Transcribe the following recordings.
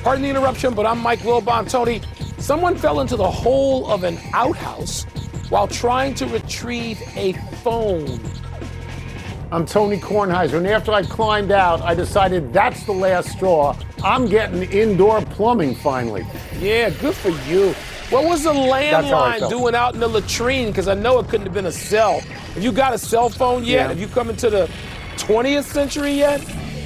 Pardon the interruption, but I'm Mike Wilbon. Tony, someone fell into the hole of an outhouse while trying to retrieve a phone. I'm Tony Kornheiser, and after I climbed out, I decided that's the last straw. I'm getting indoor plumbing finally. Yeah, good for you. What was the landline doing out in the latrine? Because I know it couldn't have been a cell. Have you got a cell phone yet? Yeah. Have you come into the 20th century yet?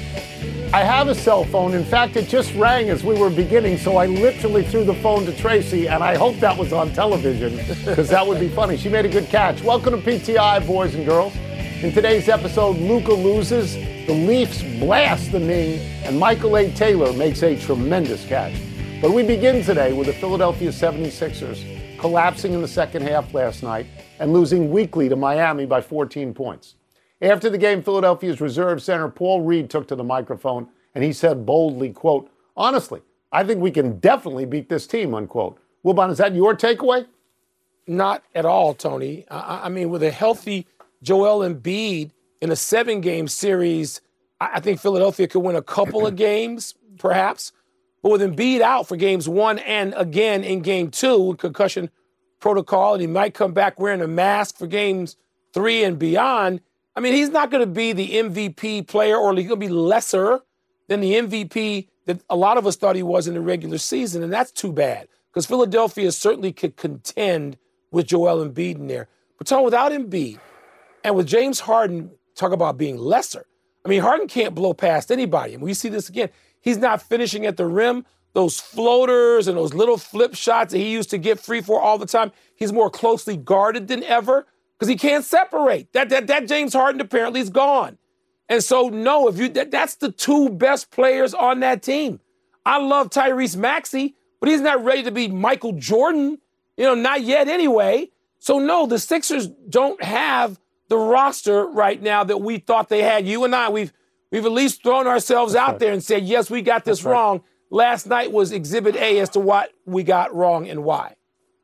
I have a cell phone. In fact, it just rang as we were beginning, so I literally threw the phone to Tracy, and I hope that was on television, because that would be funny. She made a good catch. Welcome to PTI, boys and girls. In today's episode, Luka loses, the Leafs blast the Ning, and Michael A. Taylor makes a tremendous catch. But we begin today with the Philadelphia 76ers collapsing in the second half last night and losing weakly to Miami by 14 points. After the game, Philadelphia's reserve center Paul Reed took to the microphone, and he said boldly, quote, "Honestly, I think we can definitely beat this team," unquote. Wilbon, is that your takeaway? Not at all, Tony. I mean, with a healthy Joel Embiid in a 7-game series, I think Philadelphia could win a couple of games, perhaps. But with Embiid out for games 1 and again in game 2 with concussion protocol, and he might come back wearing a mask for games 3 and beyond, I mean, he's not going to be the MVP player, or he's going to be lesser than the MVP that a lot of us thought he was in the regular season, and that's too bad because Philadelphia certainly could contend with Joel Embiid in there. But Tom, without Embiid and with James Harden, talk about being lesser. I mean, Harden can't blow past anybody, and we see this again. He's not finishing at the rim. Those floaters and those little flip shots that he used to get free for all the time, he's more closely guarded than ever. Because he can't separate. That James Harden apparently is gone. And so, no, that's the two best players on that team. I love Tyrese Maxey, but he's not ready to be Michael Jordan, not yet anyway. So, no, the Sixers don't have the roster right now that we thought they had. You and I, we've at least thrown ourselves out there and said, yes, we got this wrong. Last night was Exhibit A as to what we got wrong and why.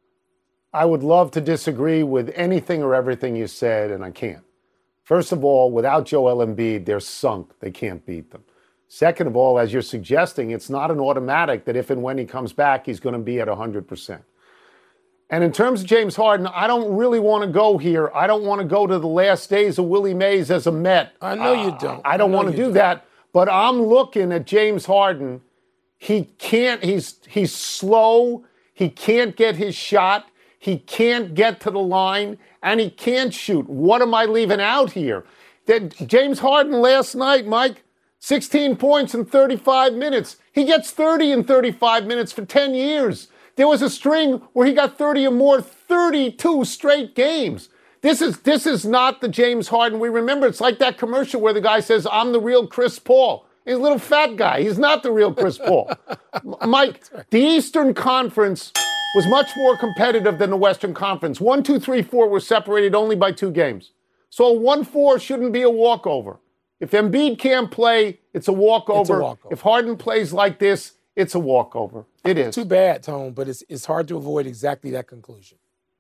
I would love to disagree with anything or everything you said, and I can't. First of all, without Joel Embiid, they're sunk. They can't beat them. Second of all, as you're suggesting, it's not an automatic that if and when he comes back, he's going to be at 100%. And in terms of James Harden, I don't really want to go here. I don't want to go to the last days of Willie Mays as a Met. I know you don't. I don't want to do that. But I'm looking at James Harden. He can't. He's slow. He can't get his shot. He can't get to the line, and he can't shoot. What am I leaving out here? That James Harden last night, Mike, 16 points in 35 minutes. He gets 30 in 35 minutes for 10 years. There was a string where he got 30 or more, 32 straight games. This is not the James Harden we remember. It's like that commercial where the guy says, "I'm the real Chris Paul." He's a little fat guy. He's not the real Chris Paul. Mike, the Eastern Conference was much more competitive than the Western Conference. 1, 2, 3, 4 were separated only by 2 games. So a 1-4 shouldn't be a walkover. If Embiid can't play, it's a walkover. It's a walkover. If Harden plays like this, it's a walkover. It is. Too bad, Tone, but it's hard to avoid exactly that conclusion.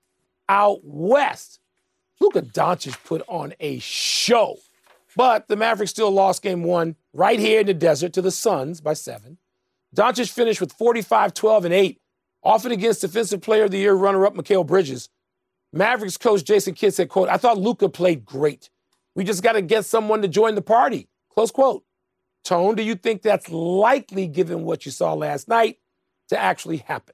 Out west, Luka Doncic put on a show. But the Mavericks still lost game 1 right here in the desert to the Suns by 7. Doncic finished with 45, 12, and 8. Often against Defensive Player of the Year runner-up Mikal Bridges. Mavericks coach Jason Kidd said, quote, "I thought Luka played great. We just got to get someone to join the party." Close quote. Tone, do you think that's likely, given what you saw last night, to actually happen?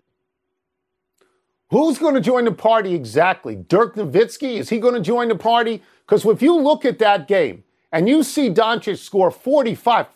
Who's going to join the party exactly? Dirk Nowitzki? Is he going to join the party? Because if you look at that game and you see Doncic score 45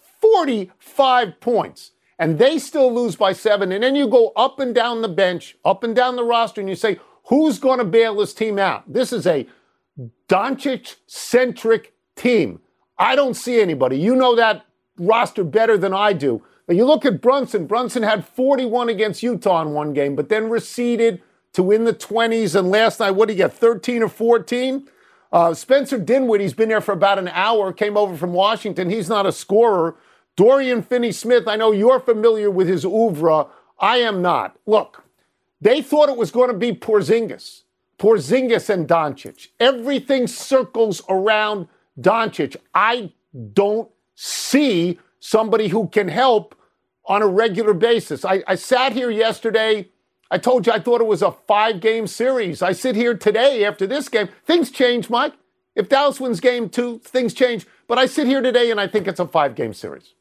points, and they still lose by 7, and then you go up and down the bench, up and down the roster, and you say, who's going to bail this team out? This is a Doncic-centric team. I don't see anybody. You know that roster better than I do. But you look at Brunson. Brunson had 41 against Utah in one game, but then receded to in the 20s. And last night, what did he get, 13 or 14? Spencer Dinwiddie's been there for about an hour, came over from Washington. He's not a scorer. Dorian Finney-Smith, I know you're familiar with his oeuvre. I am not. Look, they thought it was going to be Porzingis and Doncic. Everything circles around Doncic. I don't see somebody who can help on a regular basis. I sat here yesterday. I told you I thought it was a 5-game series. I sit here today after this game. Things change, Mike. If Dallas wins game 2, things change. But I sit here today and I think it's a 5-game series.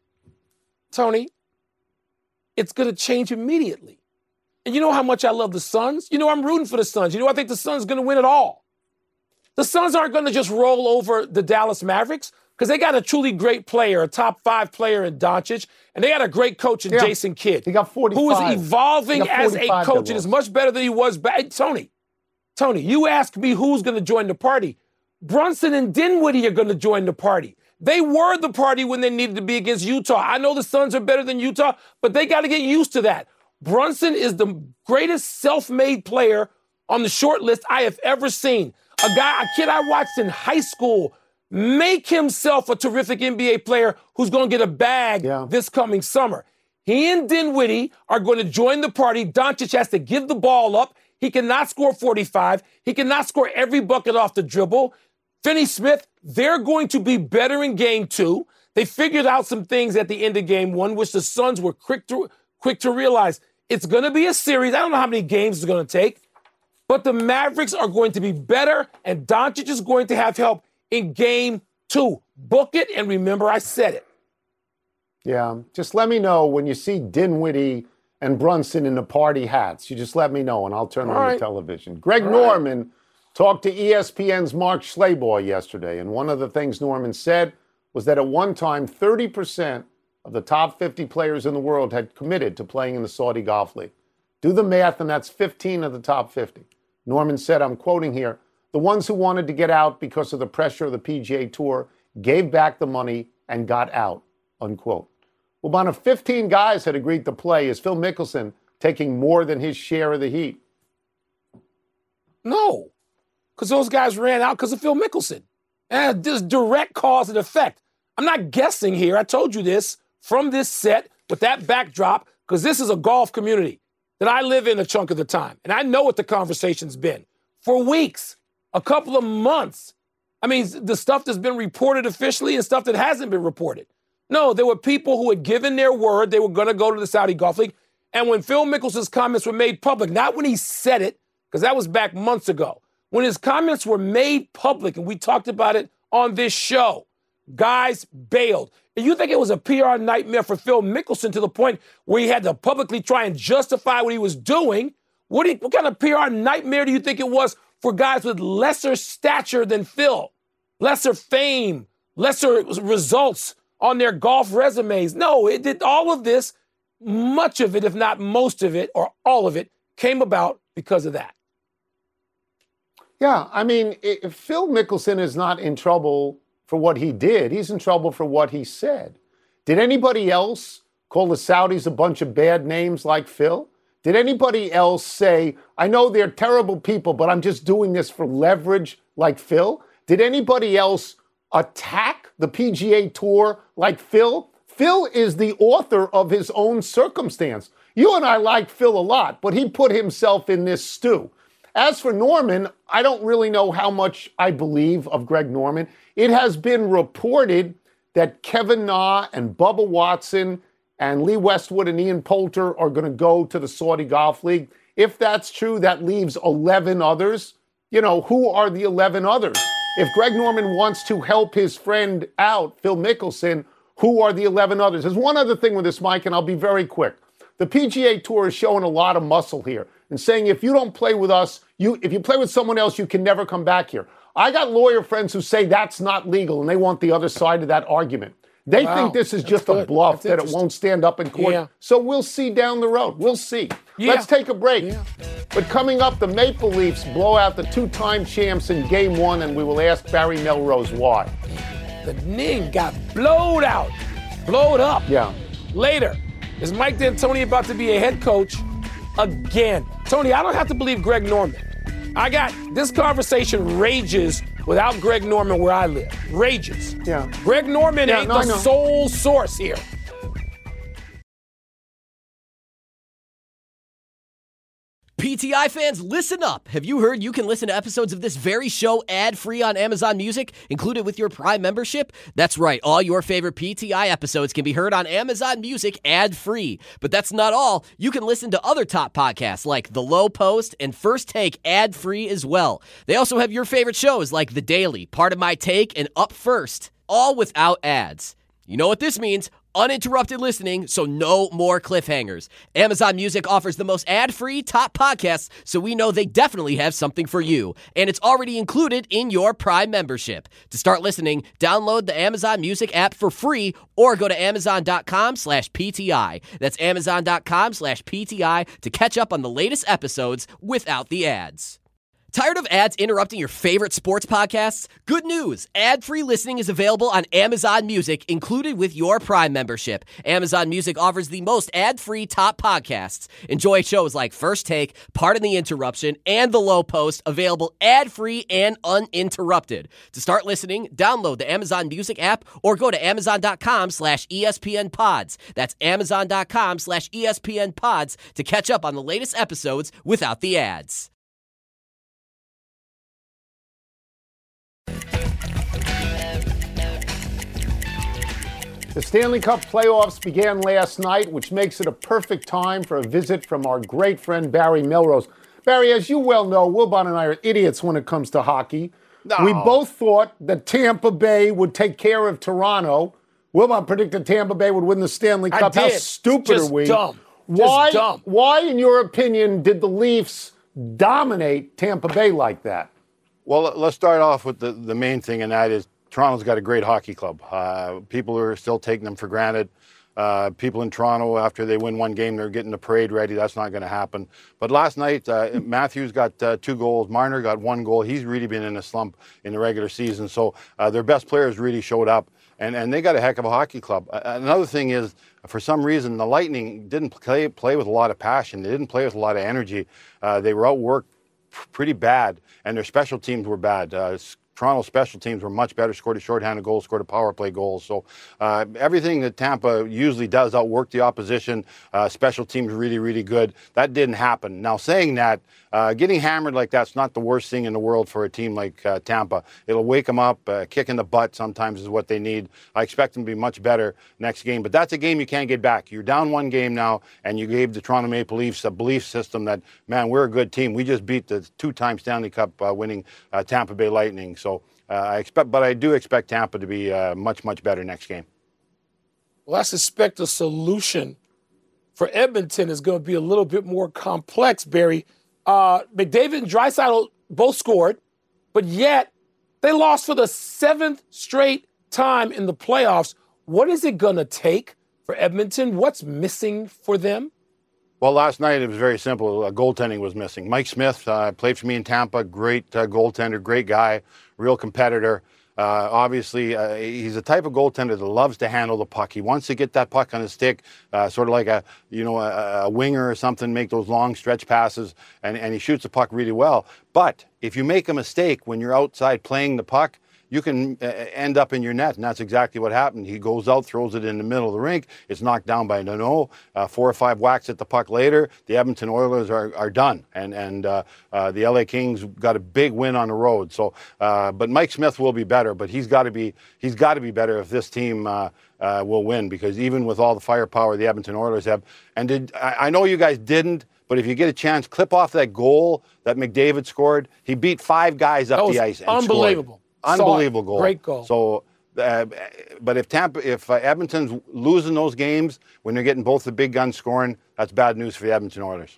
Tony, it's going to change immediately. And you know how much I love the Suns? You know I'm rooting for the Suns. You know I think the Suns are going to win it all. The Suns aren't going to just roll over the Dallas Mavericks because they got a truly great player, a top 5 player in Doncic, and they got a great coach in Jason Kidd. He got 45. Who is evolving as a coach and is much better than he was back. Tony, you ask me who's going to join the party. Brunson and Dinwiddie are going to join the party. They were the party when they needed to be against Utah. I know the Suns are better than Utah, but they got to get used to that. Brunson is the greatest self-made player on the short list I have ever seen. A kid I watched in high school make himself a terrific NBA player who's going to get a bag this coming summer. He and Dinwiddie are going to join the party. Doncic has to give the ball up. He cannot score 45. He cannot score every bucket off the dribble. Finney-Smith, they're going to be better in game 2. They figured out some things at the end of game 1, which the Suns were quick to realize. It's going to be a series. I don't know how many games it's going to take, but the Mavericks are going to be better, and Doncic is going to have help in game 2. Book it, and remember I said it. Yeah, just let me know when you see Dinwiddie and Brunson in the party hats. You just let me know, and I'll turn on the television. Greg Norman talked to ESPN's Mark Schlabach yesterday, and one of the things Norman said was that at one time, 30% of the top 50 players in the world had committed to playing in the Saudi Golf League. Do the math, and that's 15 of the top 50. Norman said, I'm quoting here, the ones who wanted to get out because of the pressure of the PGA Tour gave back the money and got out, unquote. Well, about 15 guys had agreed to play. Is Phil Mickelson taking more than his share of the heat? No, because those guys ran out because of Phil Mickelson. And this direct cause and effect. I'm not guessing here. I told you this from this set with that backdrop because this is a golf community that I live in a chunk of the time. And I know what the conversation's been for weeks, a couple of months. I mean, the stuff that's been reported officially and stuff that hasn't been reported. No, there were people who had given their word they were going to go to the Saudi Golf League. And when Phil Mickelson's comments were made public, not when he said it, because that was back months ago, when his comments were made public, and we talked about it on this show, guys bailed. And you think it was a PR nightmare for Phil Mickelson to the point where he had to publicly try and justify what he was doing? What kind of PR nightmare do you think it was for guys with lesser stature than Phil? Lesser fame, lesser results on their golf resumes? No, it did all of this, much of it, if not most of it, or all of it, came about because of that. Yeah, I mean, if Phil Mickelson is not in trouble for what he did, he's in trouble for what he said. Did anybody else call the Saudis a bunch of bad names like Phil? Did anybody else say, I know they're terrible people, but I'm just doing this for leverage like Phil? Did anybody else attack the PGA Tour like Phil? Phil is the author of his own circumstance. You and I like Phil a lot, but he put himself in this stew. As for Norman, I don't really know how much I believe of Greg Norman. It has been reported that Kevin Na and Bubba Watson and Lee Westwood and Ian Poulter are going to go to the Saudi Golf League. If that's true, that leaves 11 others. You know, who are the 11 others? If Greg Norman wants to help his friend out, Phil Mickelson, who are the 11 others? There's one other thing with this, Mike, and I'll be very quick. The PGA Tour is showing a lot of muscle here and saying if you don't play with us, if you play with someone else, you can never come back here. I got lawyer friends who say that's not legal, and they want the other side of that argument. They think this is just a bluff, that it won't stand up in court. Yeah. So we'll see down the road. We'll see. Yeah. Let's take a break. Yeah. But coming up, the Maple Leafs blow out the two-time champs in Game 1, and we will ask Barry Melrose why. The Ning got blowed out, blowed up. Yeah. Later, is Mike D'Antoni about to be a head coach again? Tony, I don't have to believe Greg Norman. This conversation rages without Greg Norman where I live. Rages. Yeah. Greg Norman ain't the sole source here. PTI fans, listen up. Have you heard you can listen to episodes of this very show ad-free on Amazon Music, included with your Prime membership? That's right. All your favorite PTI episodes can be heard on Amazon Music ad-free. But that's not all. You can listen to other top podcasts like The Low Post and First Take ad-free as well. They also have your favorite shows like The Daily, Part of My Take, and Up First, all without ads. You know what this means? Uninterrupted listening, so no more cliffhangers. Amazon Music offers the most ad-free top podcasts, so we know they definitely have something for you. And it's already included in your Prime membership. To start listening, download the Amazon Music app for free or go to amazon.com/PTI. That's amazon.com/PTI to catch up on the latest episodes without the ads. Tired of ads interrupting your favorite sports podcasts? Good news! Ad-free listening is available on Amazon Music, included with your Prime membership. Amazon Music offers the most ad-free top podcasts. Enjoy shows like First Take, Pardon the Interruption, and The Low Post, available ad-free and uninterrupted. To start listening, download the Amazon Music app or go to amazon.com/ESPN Pods. That's amazon.com/ESPN Pods to catch up on the latest episodes without the ads. The Stanley Cup playoffs began last night, which makes it a perfect time for a visit from our great friend Barry Melrose. Barry, as you well know, Wilbon and I are idiots when it comes to hockey. No. We both thought that Tampa Bay would take care of Toronto. Wilbon predicted Tampa Bay would win the Stanley Cup. How stupid are we? Dumb. Why, in your opinion, did the Leafs dominate Tampa Bay like that? Well, let's start off with the main thing, and that is Toronto's got a great hockey club. People are still taking them for granted. People in Toronto, after they win one game, they're getting the parade ready. That's not going to happen. But last night, Matthews got 2 goals. Marner got 1 goal. He's really been in a slump in the regular season. So their best players really showed up, and they got a heck of a hockey club. Another thing is, for some reason, the Lightning didn't play with a lot of passion. They didn't play with a lot of energy. They were outworked pretty bad, and their special teams were bad. Toronto's special teams were much better, scored a shorthanded goal, scored a power play goal. So everything that Tampa usually does, outwork the opposition, special teams really, really good. That didn't happen. Now, saying that, getting hammered like that's not the worst thing in the world for a team like Tampa. It'll wake them up. Kick in the butt sometimes is what they need. I expect them to be much better next game. But that's a game you can't get back. You're down 1 game now, and you gave the Toronto Maple Leafs a belief system that, man, we're a good team. We just beat the 2-time Stanley Cup winning Tampa Bay Lightning. So I do expect Tampa to be much, much better next game. Well, I suspect the solution for Edmonton is going to be a little bit more complex, Barry. McDavid and Draisaitl both scored, but yet they lost for the 7th straight time in the playoffs. What is it going to take for Edmonton? What's missing for them? Well, last night it was very simple. Goaltending was missing. Mike Smith played for me in Tampa. Great goaltender, great guy, real competitor. Obviously, he's the type of goaltender that loves to handle the puck. He wants to get that puck on his stick, sort of like a winger or something, make those long stretch passes, and he shoots the puck really well. But if you make a mistake when you're outside playing the puck, you can end up in your net, and that's exactly what happened. He goes out, throws it in the middle of the rink. It's knocked down by Danault. 4 or 5 whacks at the puck later. The Edmonton Oilers are done, and the LA Kings got a big win on the road. So, but Mike Smith will be better, but he's got to be better if this team will win, because even with all the firepower the Edmonton Oilers have, and I know you guys didn't. But if you get a chance, clip off that goal that McDavid scored. He beat 5 guys up the ice and unbelievable. Scored. Unbelievable goal. Great goal. So, but if Edmonton's losing those games when they're getting both the big guns scoring, that's bad news for the Edmonton Oilers.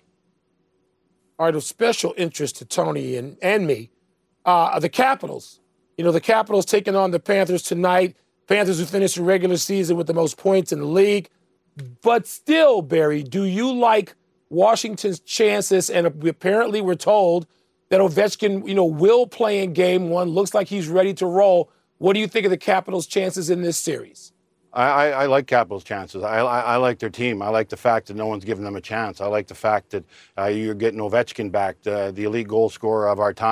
All right, of special interest to Tony and me are the Capitals. You know, the Capitals taking on the Panthers tonight. Panthers who finished the regular season with the most points in the league. But still, Barry, do you like Washington's chances? And apparently we're told that Ovechkin, will play in Game 1. Looks like he's ready to roll. What do you think of the Capitals' chances in this series? I like Capitals' chances. I like their team. I like the fact that no one's giving them a chance. I like the fact that you're getting Ovechkin back, the elite goal scorer of our time.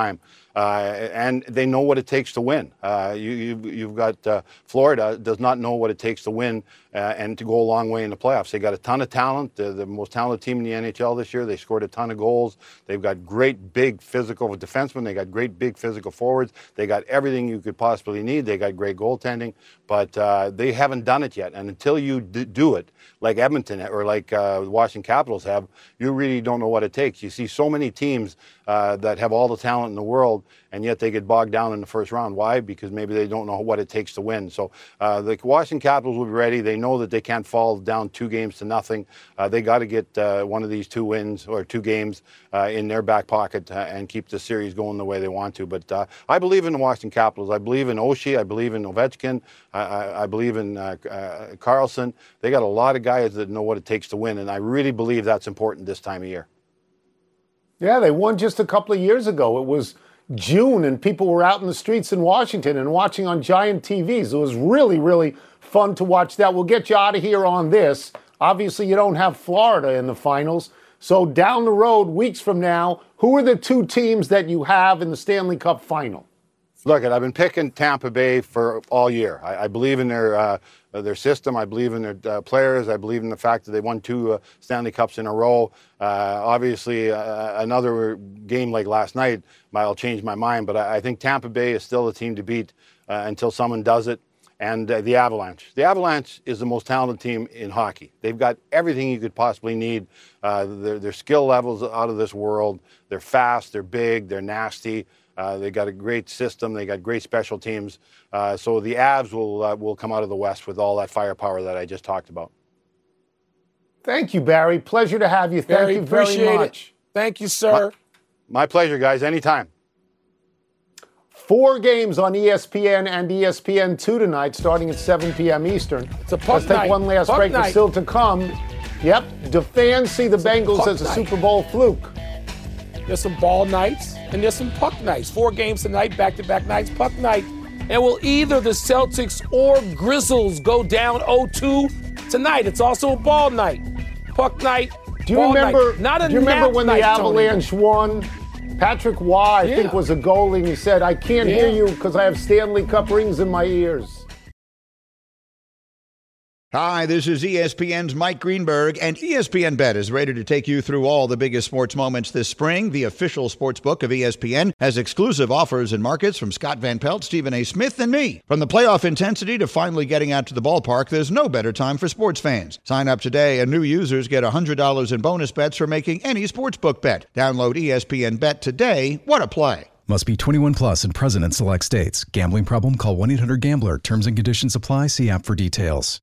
And they know what it takes to win. You've got Florida does not know what it takes to win and to go a long way in the playoffs. They got a ton of talent. They're the most talented team in the NHL this year. They scored a ton of goals. They've got great big physical defensemen. They got great big physical forwards. They got everything you could possibly need. They got great goaltending, but they haven't done it yet. And until you do it, like Edmonton or like the Washington Capitals have, you really don't know what it takes. You see so many teams that have all the talent in the world, and yet they get bogged down in the first round. Why? Because maybe they don't know what it takes to win. So the Washington Capitals will be ready. They know that they can't fall down 2-0. They got to get one of these 2 wins or 2 games in their back pocket and keep the series going the way they want to. But I believe in the Washington Capitals. I believe in Oshie. I believe in Ovechkin. I believe in Carlson. They got a lot of guys that know what it takes to win, and I really believe that's important this time of year. Yeah, they won just a couple of years ago. It was June, and people were out in the streets in Washington and watching on giant TVs. It was really, really fun to watch that. We'll get you out of here on this. Obviously, you don't have Florida in the finals. So down the road, weeks from now, who are the 2 teams that you have in the Stanley Cup final? Look, I've been picking Tampa Bay for all year. I believe in their system. I believe in their players. I believe in the fact that they won 2 Stanley Cups in a row. Obviously, another game like last night might change my mind, but I think Tampa Bay is still a team to beat until someone does it. And the Avalanche. The Avalanche is the most talented team in hockey. They've got everything you could possibly need. Their skill levels out of this world. They're fast, they're big, they're nasty. They got a great system. They got great special teams. So the Avs will come out of the West with all that firepower that I just talked about. Thank you, Barry. Pleasure to have you. Thank you very much. Thank you, sir. My pleasure, guys. Anytime. 4 games on ESPN and ESPN2 tonight, starting at 7 p.m. Eastern. It's a puck Let's take night. one last Puck break. night. It's still to come. Yep. Do fans see the Bengals as a night. Super Bowl fluke? There's some ball nights and there's some puck nights. 4 games tonight, back-to-back nights, puck night. And will either the Celtics or Grizzlies go down 0-2 tonight? It's also a ball night. Puck night, Do you ball remember? night. Not a do you remember nap when night, the Avalanche Tony. won? Patrick Waugh, I think, was a goalie, and he said, "I can't hear you because I have Stanley Cup rings in my ears." Hi, this is ESPN's Mike Greenberg, and ESPN Bet is ready to take you through all the biggest sports moments this spring. The official sports book of ESPN has exclusive offers and markets from Scott Van Pelt, Stephen A. Smith, and me. From the playoff intensity to finally getting out to the ballpark, there's no better time for sports fans. Sign up today, and new users get $100 in bonus bets for making any sportsbook bet. Download ESPN Bet today. What a play. Must be 21 plus and present in select states. Gambling problem? Call 1-800-GAMBLER. Terms and conditions apply. See app for details.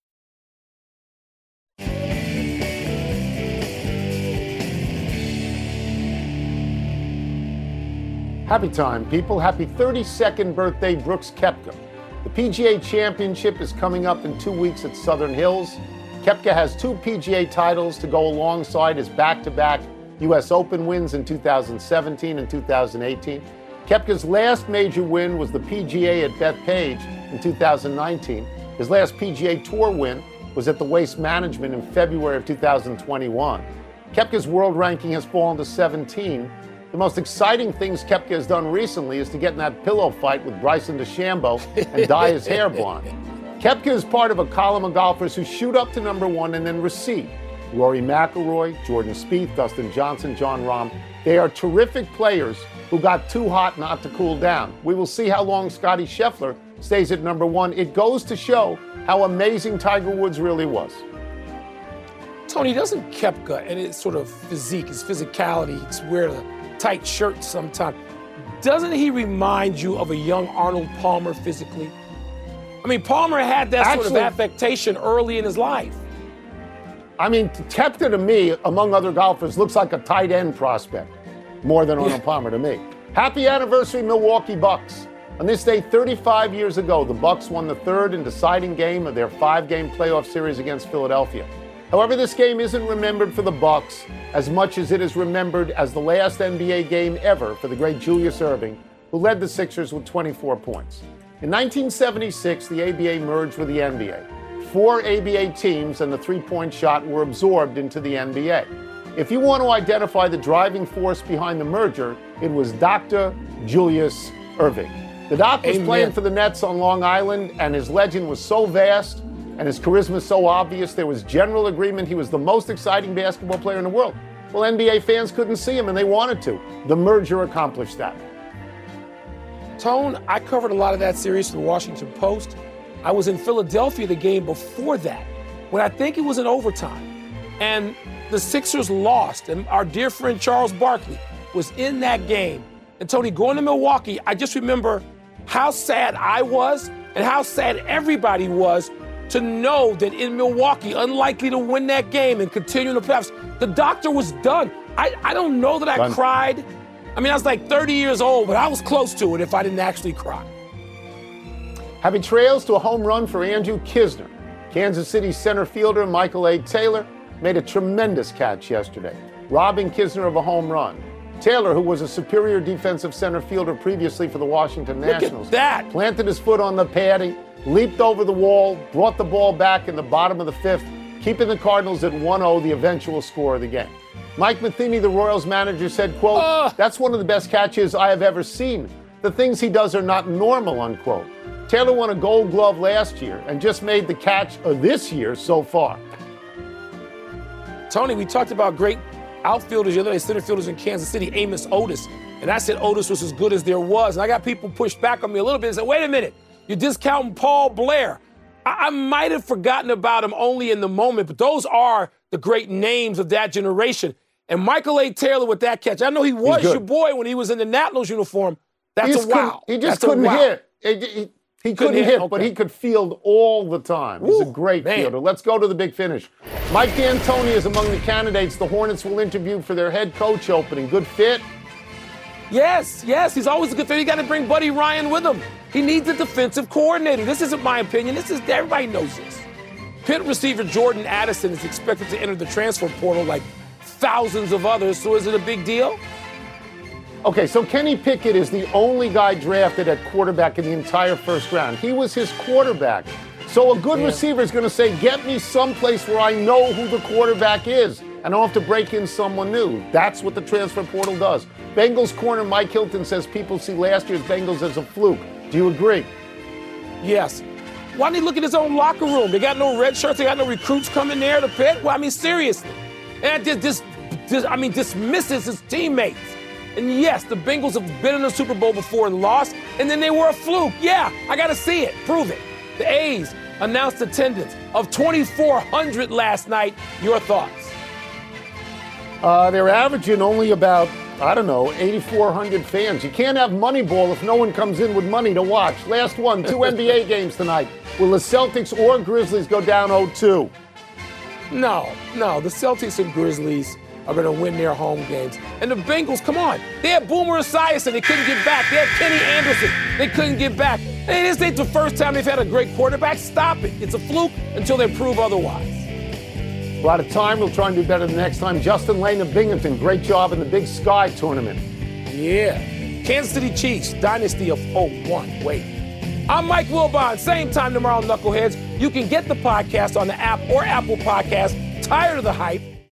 Happy time, people. Happy 32nd birthday, Brooks Koepka. The PGA Championship is coming up in 2 weeks at Southern Hills. Koepka has 2 PGA titles to go alongside his back-to-back U.S. Open wins in 2017 and 2018. Koepka's last major win was the PGA at Bethpage in 2019. His last PGA Tour win was at the Waste Management in February of 2021. Koepka's world ranking has fallen to 17. The most exciting things Koepka has done recently is to get in that pillow fight with Bryson DeChambeau and dye his hair blonde. Koepka is part of a column of golfers who shoot up to number 1 and then recede. Rory McIlroy, Jordan Spieth, Dustin Johnson, Jon Rahm. They are terrific players who got too hot not to cool down. We will see how long Scottie Scheffler stays at number 1. It goes to show how amazing Tiger Woods really was. Tony, doesn't Koepka and his sort of physique, his physicality, he's wearing a tight shirt sometimes, doesn't he remind you of a young Arnold Palmer physically? I mean, Palmer had that sort of affectation early in his life. I mean, Koepka to me, among other golfers, looks like a tight end prospect more than Arnold Palmer to me. Happy anniversary, Milwaukee Bucks. On this day 35 years ago, the Bucks won the 3rd and deciding game of their 5-game playoff series against Philadelphia. However, this game isn't remembered for the Bucks as much as it is remembered as the last NBA game ever for the great Julius Erving, who led the Sixers with 24 points. In 1976, the ABA merged with the NBA. 4 ABA teams and the three-point shot were absorbed into the NBA. If you want to identify the driving force behind the merger, it was Dr. Julius Erving. The doc was playing for the Nets on Long Island, and his legend was so vast and his charisma so obvious, there was general agreement he was the most exciting basketball player in the world. Well, NBA fans couldn't see him, and they wanted to. The merger accomplished that. Tone, I covered a lot of that series for the Washington Post. I was in Philadelphia the game before that, when I think it was in overtime. And the Sixers lost, and our dear friend Charles Barkley was in that game. And Tony, going to Milwaukee, I just remember how sad I was and how sad everybody was to know that in Milwaukee, unlikely to win that game and continue in the playoffs, the doctor was done. I don't know that I cried. I mean, I was like 30 years old, but I was close to it if I didn't actually cry. Happy trails to a home run for Andrew Kisner. Kansas City center fielder Michael A. Taylor made a tremendous catch yesterday, robbing Kisner of a home run. Taylor, who was a superior defensive center fielder previously for the Washington Nationals, planted his foot on the padding, leaped over the wall, brought the ball back in the bottom of the fifth, keeping the Cardinals at 1-0, the eventual score of the game. Mike Matheny, the Royals manager, said, quote, "That's one of the best catches I have ever seen. The things he does are not normal," unquote. Taylor won a Gold Glove last year and just made the catch of this year so far. Tony, we talked about great outfielders the other day, center fielders in Kansas City, Amos Otis. And I said Otis was as good as there was. And I got people pushed back on me a little bit and said, wait a minute, you're discounting Paul Blair. I might have forgotten about him only in the moment, but those are the great names of that generation. And Michael A. Taylor with that catch, I know he was your boy when he was in the Nationals uniform. That's a wow. He just couldn't hit. He couldn't hit, but he could field all the time. He's a great fielder. Let's go to the big finish. Mike D'Antoni is among the candidates the Hornets will interview for their head coach opening. Good fit? Yes, he's always a good fit. You got to bring Buddy Ryan with him. He needs a defensive coordinator. This isn't my opinion. Everybody knows this. Pitt receiver Jordan Addison is expected to enter the transfer portal like thousands of others, so is it a big deal? Okay, so Kenny Pickett is the only guy drafted at quarterback in the entire first round. He was his quarterback. So a good receiver is going to say, get me someplace where I know who the quarterback is, and I don't have to break in someone new. That's what the transfer portal does. Bengals corner Mike Hilton says people see last year's Bengals as a fluke. Do you agree? Yes. Why don't he look at his own locker room? They got no red shirts. They got no recruits coming there to Pitt. Well, I mean, seriously. And dismisses his teammates. And yes, the Bengals have been in the Super Bowl before and lost, and then they were a fluke. Yeah, I got to see it. Prove it. The A's announced attendance of 2,400 last night. Your thoughts? They're averaging only about, 8,400 fans. You can't have Moneyball if no one comes in with money to watch. Last one, 2 NBA games tonight. Will the Celtics or Grizzlies go down 0-2? No. The Celtics and Grizzlies are going to win their home games. And the Bengals, come on. They had Boomer Esiason. They couldn't get back. They had Kenny Anderson. They couldn't get back. Hey, this ain't the first time they've had a great quarterback. Stop it. It's a fluke until they prove otherwise. We're out of time. We'll try and do better the next time. Justin Lane of Binghamton, great job in the Big Sky tournament. Yeah. Kansas City Chiefs, dynasty of 01. Wait. I'm Mike Wilbon. Same time tomorrow, Knuckleheads. You can get the podcast on the app or Apple Podcast. Tired of the hype?